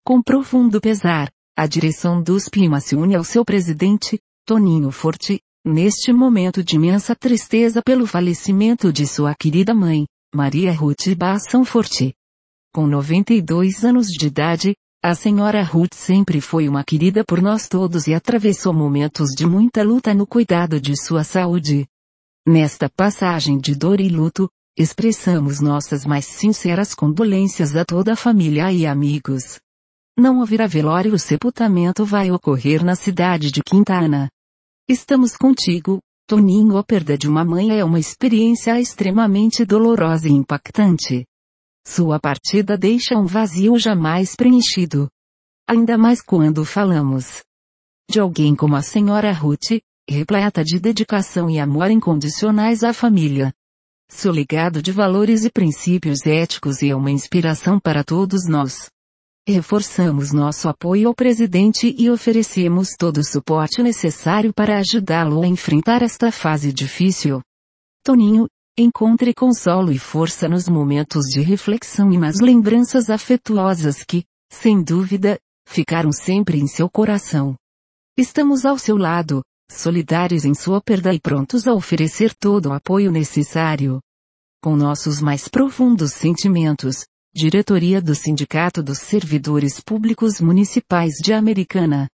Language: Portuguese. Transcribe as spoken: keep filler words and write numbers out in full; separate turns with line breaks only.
Com profundo pesar, a direção do U S P I M A se une ao seu presidente, Toninho Forte, neste momento de imensa tristeza pelo falecimento de sua querida mãe, Maria Ruth Bação Forte. Com noventa e dois anos de idade, a senhora Ruth sempre foi uma querida por nós todos e atravessou momentos de muita luta no cuidado de sua saúde. Nesta passagem de dor e luto, expressamos nossas mais sinceras condolências a toda a família e amigos. Não haverá velório, o sepultamento vai ocorrer na cidade de Quintana. Estamos contigo, Toninho. A perda de uma mãe é uma experiência extremamente dolorosa e impactante. Sua partida deixa um vazio jamais preenchido. Ainda mais quando falamos de alguém como a senhora Ruth, repleta de dedicação e amor incondicionais à família. Seu legado de valores e princípios éticos é uma inspiração para todos nós. Reforçamos nosso apoio ao presidente e oferecemos todo o suporte necessário para ajudá-lo a enfrentar esta fase difícil. Toninho, encontre consolo e força nos momentos de reflexão e nas lembranças afetuosas que, sem dúvida, ficaram sempre em seu coração. Estamos ao seu lado, solidários em sua perda e prontos a oferecer todo o apoio necessário. Com nossos mais profundos sentimentos, diretoria do Sindicato dos Servidores Públicos Municipais de Americana.